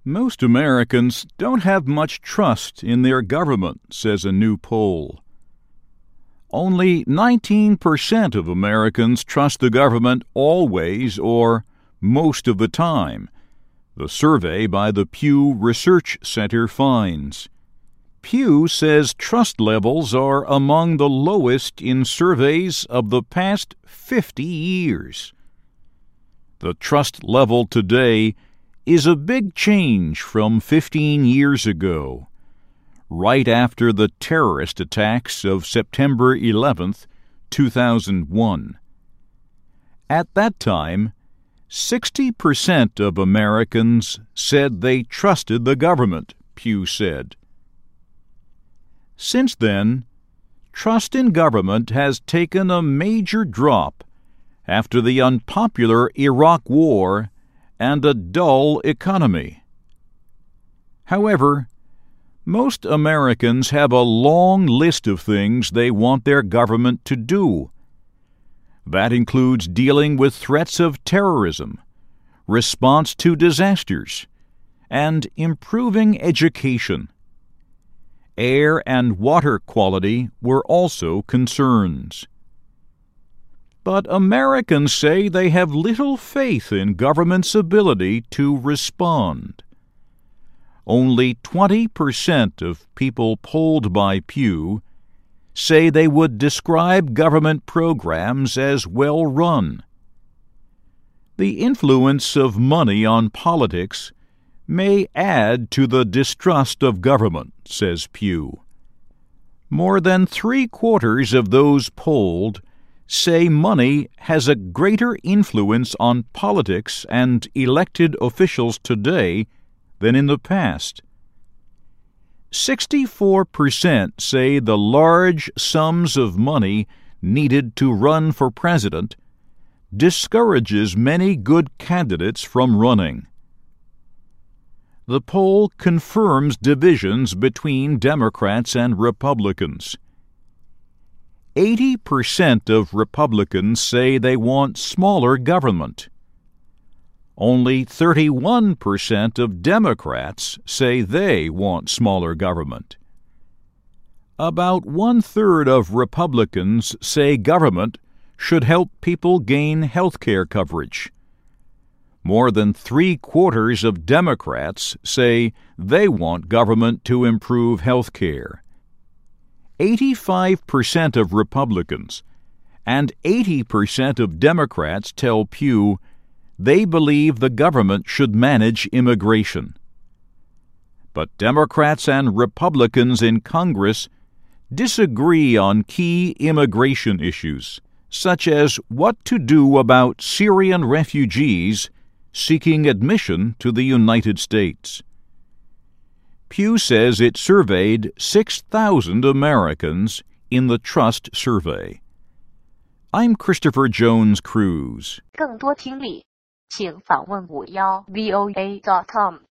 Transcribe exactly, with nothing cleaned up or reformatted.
Most Americans don't have much trust in their government, says a new poll. Only nineteen percent of Americans trust the government always or most of the time, the survey by the Pew Research Center finds. Pew says trust levels are among the lowest in surveys of the past fifty years. The trust level today is a big change from fifteen years ago, right after the terrorist attacks of September eleventh, two thousand one. At that time, sixty percent of Americans said they trusted the government, Pew said. Since then, trust in government has taken a major drop after the unpopular Iraq War and a dull economy. However, most Americans have a long list of things they want their government to do. That includes dealing with threats of terrorism, response to disasters, and improving education. Air and water quality were also concerns. But Americans say they have little faith in government's ability to respond. Only twenty percent of people polled by Pew say they would describe government programs as well run. The influence of money on politics may add to the distrust of government, says Pew. More than three-quarters of those polled say money has a greater influence on politics and elected officials today than in the past. sixty-four percent say the large sums of money needed to run for president discourages many good candidates from running. The poll confirms divisions between Democrats and Republicans. eighty percent of Republicans say they want smaller government. Only thirty-one percent of Democrats say they want smaller government. About one-third of Republicans say government should help people gain health care coverage. More than three-quarters of Democrats say they want government to improve health care. eighty-five percent of Republicans and eighty percent of Democrats tell Pew they believe the government should manage immigration. But Democrats and Republicans in Congress disagree on key immigration issues, such as what to do about Syrian refugees seeking admission to the United States. Pew says it surveyed six thousand Americans in the Trust Survey. I'm Christopher Jones Cruz. 更多听力，请访问五幺 V O A dot com。